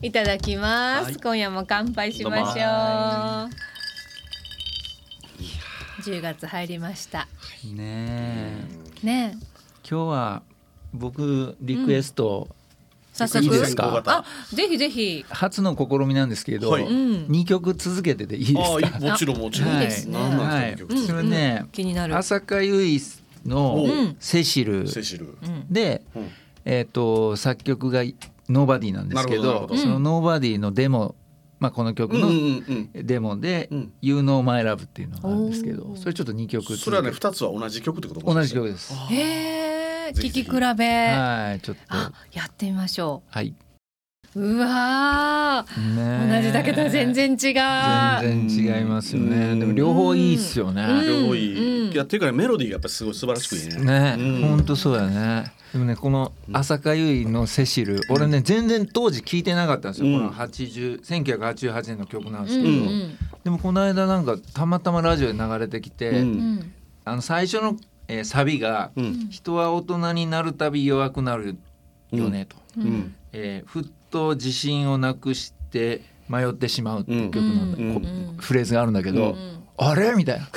いただきます、 はい、 今夜も乾杯しましょう。10月入りましたねえ。 ね。 今日は僕リクエスト、 早速いいですか？ あ、ぜひぜひ。 初の試みなんですけど、 はい 2曲続けてでいいですか？ もちろんもちろん。 いいですね何なんはいですか、曲それね、 気になる。 浅香唯のセシルセシル。 で、作曲がノーバディなんですけど、 なるほどそのノーバディのデモ、この曲のデモで、You Know My Love っていうのがあるんですけど、それちょっと2曲続けて。 それはね、2つは同じ曲ってこと？ 同じ曲です。 へー、 ぜひぜひ聞き比べ。 はい、ちょっとやってみましょはい。 う。うわー、 ね、 同じだけど全然違う。 全然違いますよね。でも両方いいっすよね。 両方いい。いやっていうかメロディーがやっぱりすごい素晴らしくいいね。 ね、本当そうやね。でもね、この浅香唯のセシル、俺ね全然当時聞いてなかったんですよ。この1988年の曲なんですけど、でもこの間なんかたまたまラジオで流れてきて、最初のサビが、人は大人になるたび弱くなるよねと、ふっと自信をなくして迷ってしまうっていう曲のフレーズがあるんだけど、あれみたいな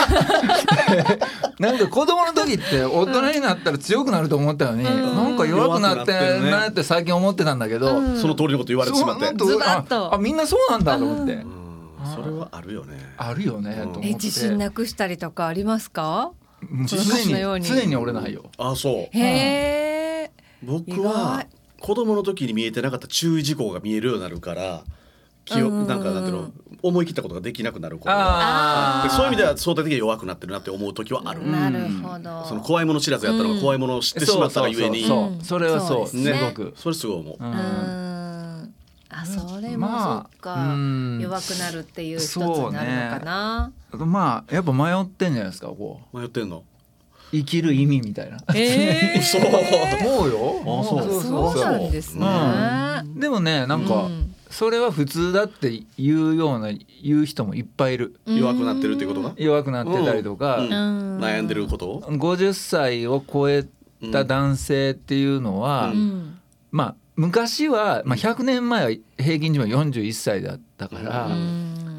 なんか子供の時って大人になったら強くなると思ったのに、なんか弱くなってなって最近思ってたんだけど、 その通りのこと言われてしまって、 ズバッとみんなそうなんだと思って、 それはあるよね。 あるよねと思って。 自信なくしたりとかありますか？ 常に俺ないよ。 あ、そう。 へー。 僕は子供の時に見えてなかった注意事項が見えるようになるから、なんていうの、思い切ったことができなくなることが、そういう意味では相対的に弱くなってるなって思う時はある。 なるほど。 その怖いもの知らずやったのが怖いものを知ってしまったがゆえに、 それはそうすごく、 それすごい思う。 それもそっか、弱くなるっていう一つになるのかな。 やっぱ迷ってんじゃないですか。こう迷ってんの？ 生きる意味みたいな。 そうよ。 そうなんですね。 でもね、なんかそれは普通だって言う人もいっぱいいる。 弱くなってるっていうことが、 弱くなってたりとか、 悩んでることを。 50歳を超えた男性っていうのは、昔は、100年前は平均寿命41歳だったから、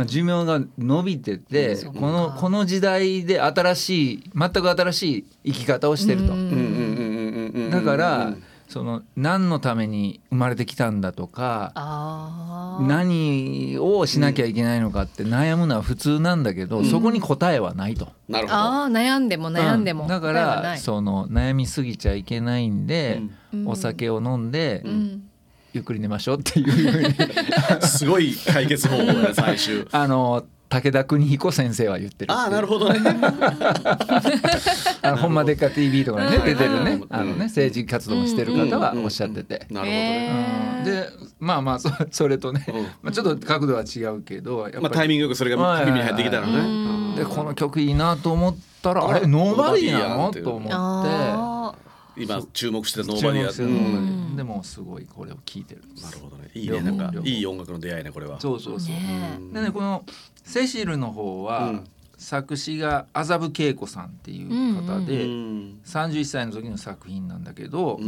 寿命が伸びてて、この時代で全く新しい生き方をしてると。だから何のために生まれてきたんだとか、何をしなきゃいけないのかって悩むのは普通なんだけど、そこに答えはないと。 なるほど。 悩んでもだから悩みすぎちゃいけないんで、お酒を飲んで、ゆっくり寝ましょうっていう風にすごい解決方法だね、最終。 武田邦彦先生は言ってる。 なるほどね。 ほんまでっか TV とかにね出てるね、政治活動をしてる方はおっしゃってて、 なるほどね。 でそれとね、ちょっと角度は違うけど、やっぱりタイミングよくそれが耳に入ってきたのね。 でこの曲いいなと思ったら、あれノーバディなのと思って、 今注目してるノーバディや。 でもすごいこれを聴いてる。 なるほどね。いいね、なんかいい音楽の出会いね、これは。 そうでね、このセシルの方は、作詞が麻布恵子さんっていう方で、31歳の時の作品なんだけど、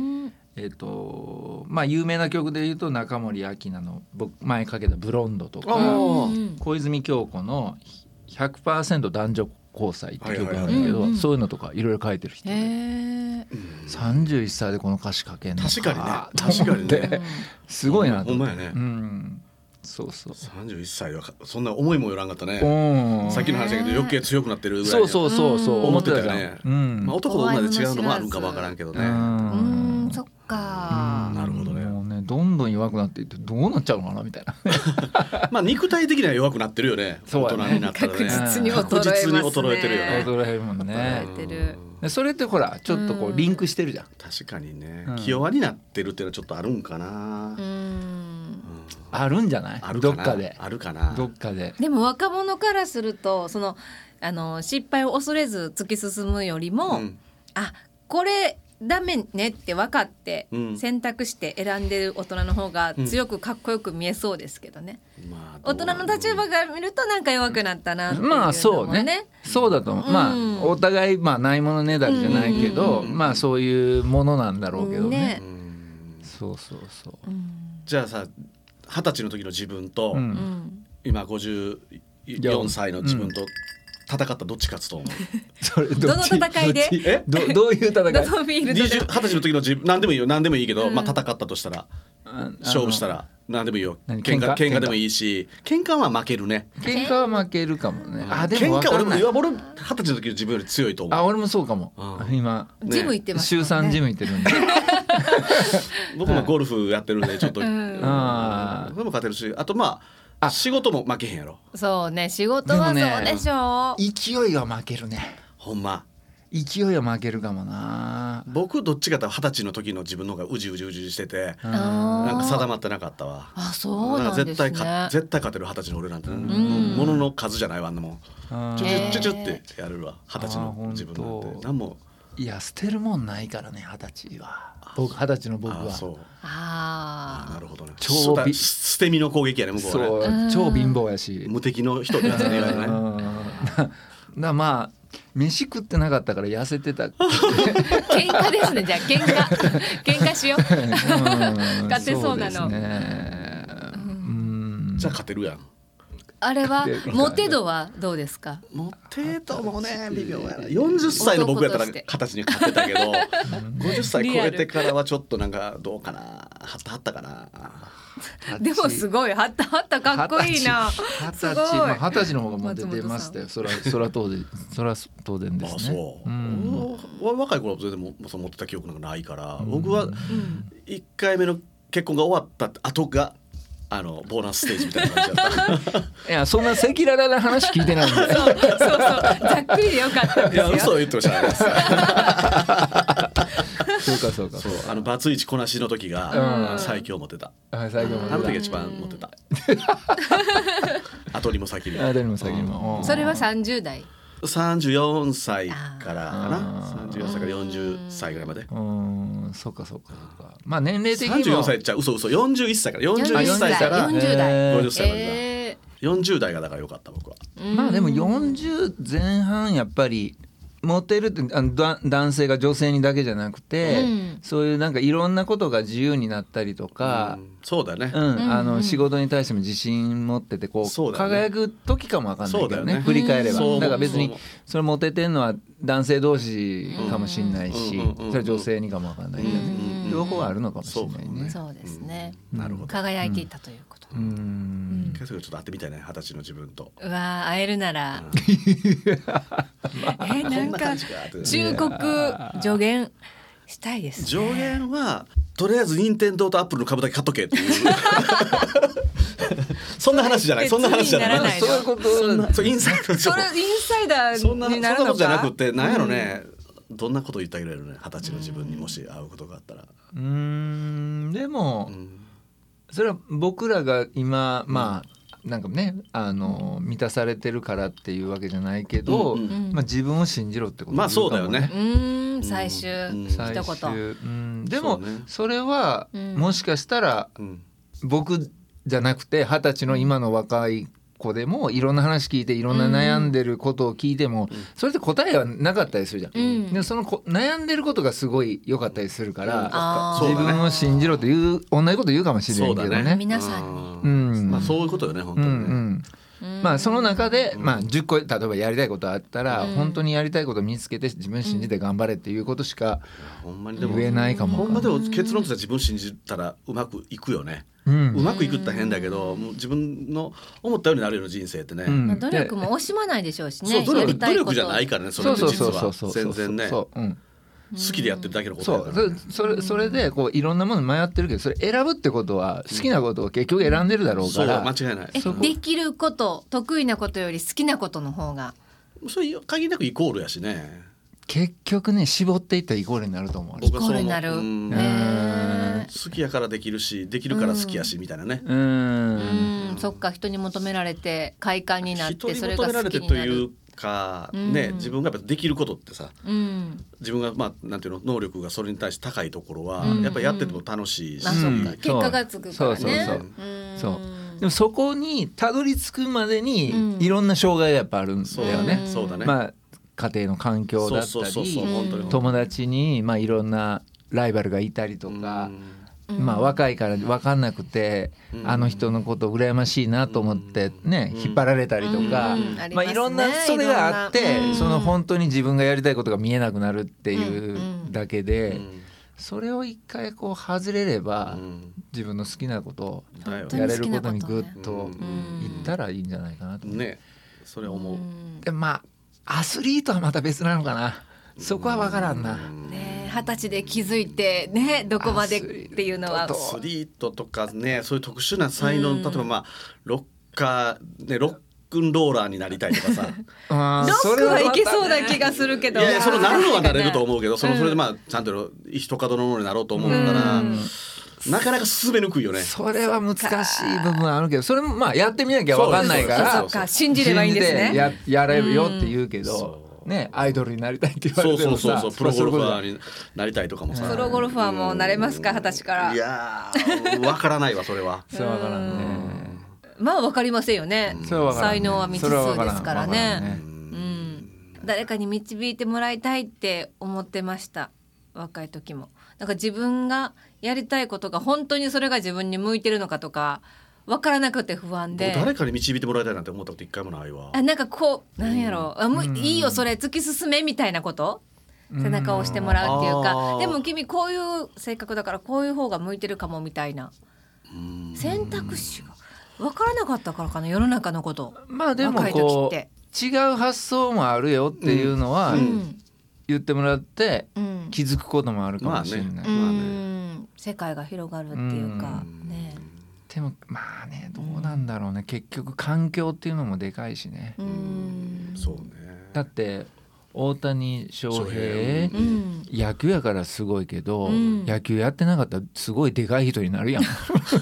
有名な曲でいうと中森明菜の僕前かけた「ブロンド」とか、小泉今日子の 100% 男女交際って曲があるんだけど、そういうのとかいろいろ書いてる人で、31歳でこの歌詞書けんのか、 確かにね、 すごいなと思って。 ほんまやね。 そう 31歳はそんな思いもよらんかったね。さっきの話だけど余計強くなってるぐらいそう思ってたよね。男と女で違うのもあるんかもわからんけどね。 そっか。 なるほどね。 もうね、どんどん弱くなっていってどうなっちゃうのかなみたいな。 肉体的には弱くなってるよね。大人になったらね。 確実に衰えてるよね。 衰えるもんね。それってほらちょっとこうリンクしてるじゃん。 確かにね。気弱になってるっていうのはちょっとあるんかな。 あるんじゃない？どっかで。 あるかな。 どっかで。 でも若者からすると失敗を恐れず突き進むよりも、これダメねって分かって選択して選んでる大人の方が強くかっこよく見えそうですけどね。大人の立場から見るとなんか弱くなったなっていうのもそうね。そうだと思う。お互いないものねだりじゃないけど、そういうものなんだろうけどね。そう。 じゃあさ20歳の時の自分と、今54歳の自分と戦ったらどっち勝つと思う？ それどの戦いでどういう戦い？ どのフィールドで 20歳の時の自分何でもいいよ、何でもいいけど、戦ったとしたら勝負したら何でもいいよ。喧嘩でもいいし、喧嘩は負けるね。 喧嘩は負けるかもね。でも喧嘩俺20歳の時の自分より強いと思う。 俺もそうかも。今ジム行ってます週3ジム行ってるんで僕もゴルフやってるんでちょっとそれも勝てるし、あと仕事も負けへんやろ。 そうね、仕事はそうでしょう。勢いは負けるね。 ほんま勢いは負けるかもな。 僕どっちかというと20歳の時の自分の方がうじしてて、なんか定まってなかったわ。 そうなんですね。 絶対勝てる20歳の俺なんて、ものの数じゃないわ、あんなもんちょちょってやれるわ20歳の自分なんて。何もいや捨てるもんないからね、20歳は。20歳の僕は。 なるほどね。捨て身の攻撃やね、向こうはね。 超貧乏やし無敵の人ってやつね。 飯食ってなかったから痩せてた。 喧嘩ですね。じゃあ喧嘩しよう。勝てそうなの。 じゃあ勝てるやん。 あれはモテ度はどうですか？ モテ度もね微妙やな。40歳の僕やったら形に勝ってたけど50歳超えてからはちょっとなんかどうかな、はったかな。 でもすごいはったかっこいいな。 20歳の方がモテてましたよ。そら当然ですね。 若い頃は全然持ってた記憶なんかないから、僕は1回目の結婚が終わった後がボーナスステージみたいな感じだった。 いやそんな赤裸々な話聞いてないんで。 そうざっくりでよかったんですよ。 いや嘘を言ってましたね。 そうか。 バツイチこなしの時が最強モテた。あの時が一番モテた。後にも先にも。 それは30代。 34歳からかな。34歳から40歳ぐらいまで。 そうか。まあ年齢的にも 34歳じゃ嘘41歳から41歳から 40代 50歳までだ。40代がだから良かった僕は。 まあでも40前半やっぱりモテるって男性が女性にだけじゃなくて、そういうなんかいろんなことが自由になったりとか、 そうだね、 仕事に対しても自信持っててこう輝く時かもわかんないけどね、振り返れば。だから別にそれモテてんのは男性同士かもしれないし、それは女性にかもわかんないけどね、両方あるのかもしれないね。 そうですね。 なるほど。 輝いていたということ。 ちょっと会ってみたいね、20歳の自分と。 うわ会えるなら。なんか忠告助言したいですね。 助言はとりあえず任天堂とアップルの株だけ買っとけっていう。そんな話じゃない。そういうこと。インサイダー。 それインサイダーになるのか。 そんなことじゃなくて、なんやろね。どんなこと言ってあげられるね、20歳の自分にもし会うことがあったら。 でも、それは僕らが今なんかね満たされてるからっていうわけじゃないけど、自分を信じろってことそうだよね。 最終一言。 でもそれはもしかしたら僕じゃなくて20歳の今の若い子でもいろんな話聞いていろんな悩んでることを聞いてもそれって答えはなかったりするじゃん。でその悩んでることがすごい良かったりするから自分を信じろという同じこと言うかもしれないけどね。 皆さんに。そういうことよね本当にね。 その中で10個例えばやりたいことあったら本当にやりたいことを見つけて自分信じて頑張れっていうことしか言えないかも。 ほんまでも結論としては自分信じたらうまくいくよね。うまくいくって変だけど、もう自分の思ったようになるような人生ってね。 努力も惜しまないでしょうしね。 努力じゃないからね。それって実は全然ね。好きでやってるだけのことだから。 それでこういろんなもの迷ってるけど、それ選ぶってことは好きなことを結局選んでるだろうから。 間違いない。 できること得意なことより好きなことの方が。 それ限りなくイコールやしね。 結局ね絞っていったらイコールになると思う。 イコールになる。 好きやからできるし、できるから好きやしみたいなね。 そっか、人に求められて快感になってそれが好きになる。人に求められてというかね、自分がやっぱできることってさ、自分がなんていうの能力がそれに対して高いところはやっぱりやってても楽しいし、 結果がつくからね。 でもそこにたどり着くまでにいろんな障害がやっぱあるんだよね。 そうだね。 家庭の環境だったり友達にいろんなライバルがいたりとか、 まあ若いから分かんなくて、あの人のこと羨ましいなと思ってね、引っ張られたりとか、まあいろんなそれがあって、その本当に自分がやりたいことが見えなくなるっていうだけで、それを一回こう外れれば、自分の好きなことをやれることにグッといったらいいんじゃないかなとね。それは思う。 でまあアスリートはまた別なのかな、そこは分からんな。 20歳で気づいてね、どこまでっていうのは。 アスリートとかね、そういう特殊な才能、例えばまあロックンローラーになりたいとかさロックはいけそうな気がするけど、 いやそれなるのはなれると思うけど、それでまあちゃんと一角のものになろうと思うから、なかなか進めにくいよね。 それは難しい部分あるけど、それもまあやってみなきゃ分かんないから、 そうか、信じればいいんですね。 やれるよって言うけど、ね、アイドルになりたいって言われてもさ、 プロゴルファーになりたいとかもさ、 プロゴルファーもなれますか、20歳から。 いや分からないわ、それは。 そう分からんね。 まあ分かりませんよね。才能は未知数ですからね。誰かに導いてもらいたいって思ってました、若い時も。なんか自分がやりたいことが本当にそれが自分に向いてるのかとか分からなくて不安で、 誰かに導いてもらいたいなんて思ったこと一回もないわ。 なんかこうなんやろう、いいよそれ突き進めみたいなこと、背中を押してもらうっていうか、でも君こういう性格だからこういう方が向いてるかもみたいな選択肢が分からなかったからかな、世の中のこと。 まあでもこう違う発想もあるよっていうのは言ってもらって気づくこともあるかもしれない。 世界が広がるっていうかね。 でもまあね、どうなんだろうね、結局環境っていうのもでかいしね。 そうね。 だって大谷翔平、野球やからすごいけど、野球やってなかったらすごいでかい人になるやん。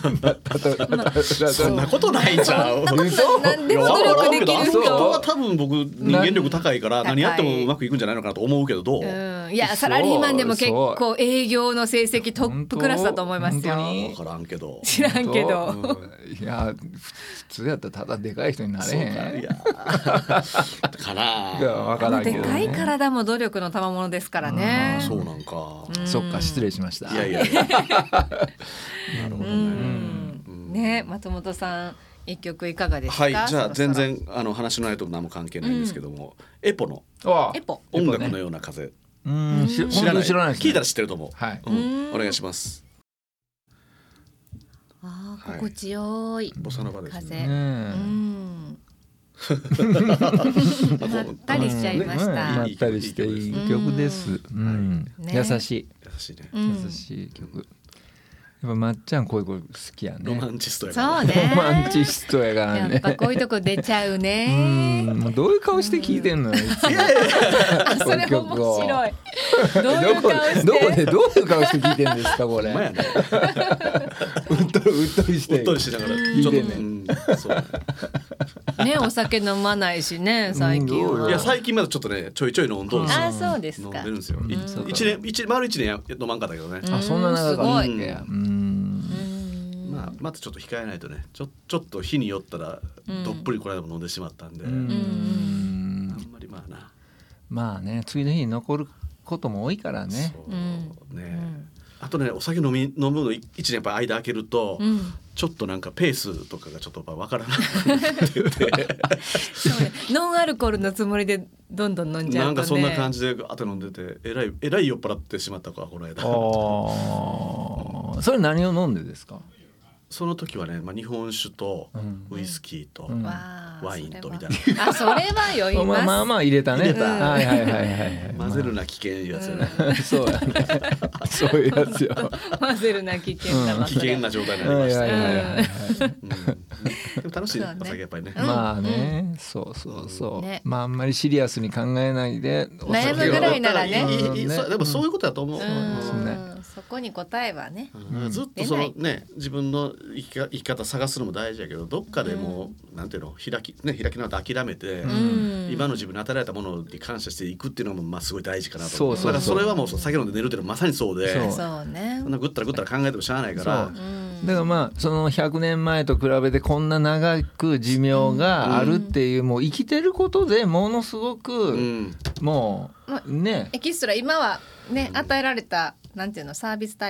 そんなことないじゃん。 何でも努力できる人は多分僕人間力高いから何やってもうまくいくんじゃないのかなと思うけど、どう？ いやサラリーマンでも結構営業の成績トップクラスだと思いますよ。 分からんけど。 知らんけど。 いや普通やったらただでかい人になれへん。 いやかな。いや分からんけど。 でかい体も努力の賜物ですからね。 そうなんか。 そっか、失礼しました。 いやなるほどね。松本さん一曲いかがですか？ はい、じゃあ全然話の内容と何も関係ないんですけども、エポの音楽のような風、知らないですね。聞いたら知ってると思う。はい、お願いします。 心地よいボサノバですね。 まったりしちゃいました。 まったりしていい曲です。優しい優しい曲。やっぱまっちゃんこういう子好きやね。 ロマンチストやからね。 ロマンチストやからね。 やっぱこういうとこ出ちゃうね。 もうどういう顔して聞いてんのよ。 それ面白い。どういう顔して。 どこでどういう顔して聞いてんですかこれ。うっとりしてながら聞いてんね。 ね、お酒飲まないしね最近は。 いや最近まだちょっとねちょいちょい飲んどんですよ。 あ、そうですか。 飲んでるんですよ。丸一年飲まんかったけどね。 あ、そんな長かったっけ。 またちょっと控えないとね、ちょっと日によったらどっぷりこれでも飲んでしまったんで、あんまりまあね、次の日に残ることも多いからね。 そうね。あとね、お酒飲むの1年やっぱ間空けると、ちょっとなんかペースとかがちょっと分からなくてそうね、ノンアルコールのつもりでどんどん飲んじゃうとね、 なんかそんな感じであと飲んでてえらい酔っ払ってしまったかこの間。 それ何を飲んでですか？ その時はね、日本酒とウイスキーとワインとみたいな。 あ、それは酔います。 まあまあ入れたね。はい混ぜるな危険いうやつよね。 そうやね。そういうやつよ。 混ぜるな危険な。 危険な状態になりました。でも楽しいお酒やっぱりね。 まあね、そう。まああんまりシリアスに考えないで悩むぐらいならね。 でもそういうことだと思う。 そこに答えはね。 ずっとそのね、自分の生き方探すのも大事だけど、どっかでもうなんていうの開き直って諦めて、今の自分に与えられたものに感謝していくっていうのもすごい大事かなと思う。だからそれはもう酒飲んで寝るっていうのはまさにそうで、 そうね。 そんなぐったら考えてもしゃあないから。 だからまあその100年前と比べてこんな長く寿命があるっていう、もう生きてることでものすごくもうね、 エキストラ今はね与えられたなんていうのサービスタイム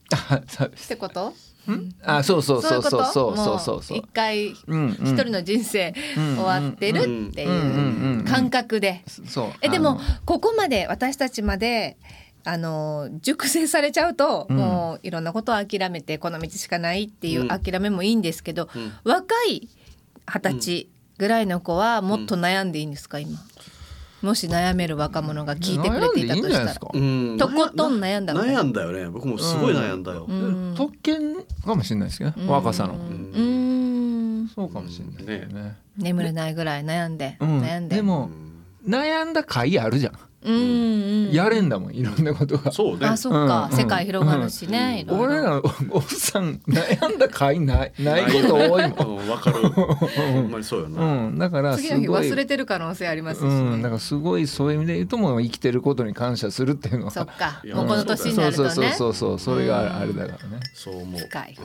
ってこと？ そう一回一人の人生終わってるっていう感覚で。でもここまで私たちまで熟成されちゃうと、もういろんなことを諦めてこの道しかないっていう諦めもいいんですけど、若い20歳ぐらいの子はもっと悩んでいいんですか今？もし悩める若者が聞いてくれていたとしたら、とことん悩んだ悩んだよね。僕もすごい悩んだよ。 特権かもしれないですけど、若さの。そうかもしれないね。 眠れないぐらい悩んで。 でも悩んだ甲斐あるじゃん。やれんだもん、いろんなことが。 そうね。 そっか、世界広がるしね。 俺らおっさん悩んだ甲斐ないこと多いもん。 わかる。ほんまにそうよな。 だから次の日忘れてる可能性ありますしね。 だからすごいそういう意味で言うと、もう生きてることに感謝するっていうのは。 そっか。もうこの年になるとね。 そうそれがあれだからね。 そう思う。 深い。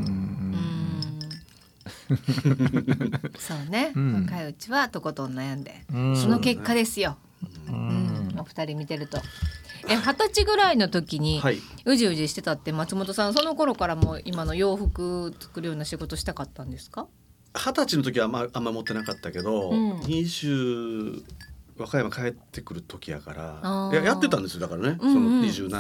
そうね。若いうちはとことん悩んで、その結果ですよ。お二人見てると。20歳ぐらいの時にうじうじしてたって松本さん、その頃からもう今の洋服作るような仕事したかったんですか ？20歳の時はあんま持ってなかったけど、20和歌山帰ってくる時やからやってたんですよ。だからね、その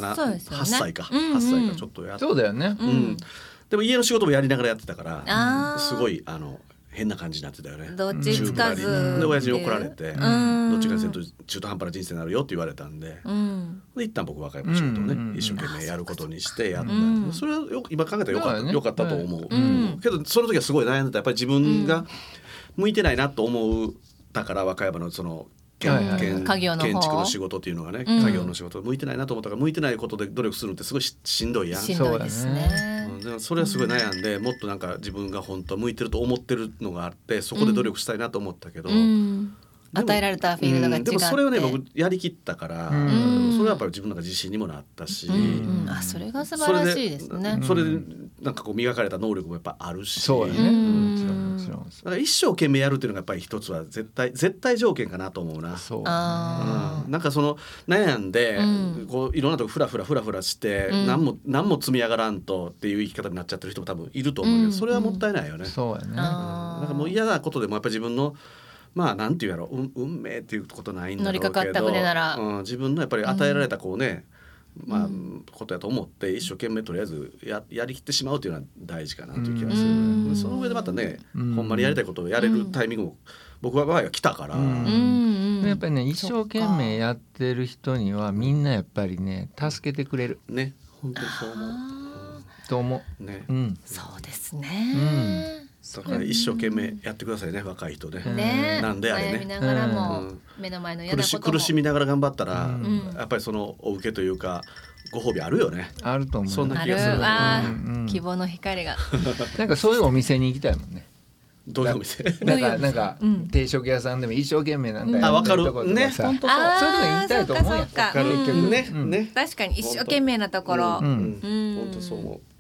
8歳かちょっとやって。 そうだよね。 でも家の仕事もやりながらやってたからすごい変な感じになってたよね。 どっちつかずで親父に怒られて、どっちかせんと中途半端な人生になるよって言われたんで、一旦僕和歌山の仕事をね一生懸命やることにしてやった。それは今考えたらよかったと思う。けどその時はすごい悩んでた。やっぱり自分が向いてないなと思ったから、和歌山のその建築の仕事っていうのがね、家業の仕事向いてないなと思ったから、向いてないことで努力するのってすごいしんどいやん。 しんどいですね。 それはすごい悩んで、もっとなんか自分が本当は向いてると思ってるのがあって、そこで努力したいなと思ったけど、 与えられたフィールドが違って、 でもそれはね僕やりきったから、それはやっぱり自分の中自信にもなったし、 それが素晴らしいですね。 それでなんかこう磨かれた能力もやっぱあるし、 そうだね。もちろん。 だから一生懸命やるっていうのがやっぱり一つは絶対条件かなと思うな。なんかその悩んで、こういろんなとこフラフラして、何も積み上がらんとっていう生き方になっちゃってる人も多分いると思うけど、それはもったいないよね。 そうやね。 なんかもう嫌なことでもやっぱり自分のなんていうやろ、運命っていうことないんだろうけど、 乗りかかった船なら、 自分のやっぱり与えられたこうね、ことやと思って一生懸命とりあえずやりきってしまうというのは大事かなという気がする。その上でまたね、ほんまにやりたいことをやれるタイミングも僕は場合は来たから、 やっぱりね、一生懸命やってる人にはみんなやっぱりね助けてくれるね。本当にそう思うと思うね。 そうですね。 だから一生懸命やってくださいね、若い人ね。なんであれね、 悩みながらも目の前の嫌なことも苦しみながら頑張ったら、やっぱりそのお受けというかご褒美あるよね。 あると思う。 そんな気がする。 希望の光がなんかそういうお店に行きたいもんね。 どういうお店？ なんか定食屋さんでも一生懸命なんかやってるところとかさ、本当そういうの行きたいと思うやん。 結局ね。 確かに一生懸命なところ。 本当そう思う。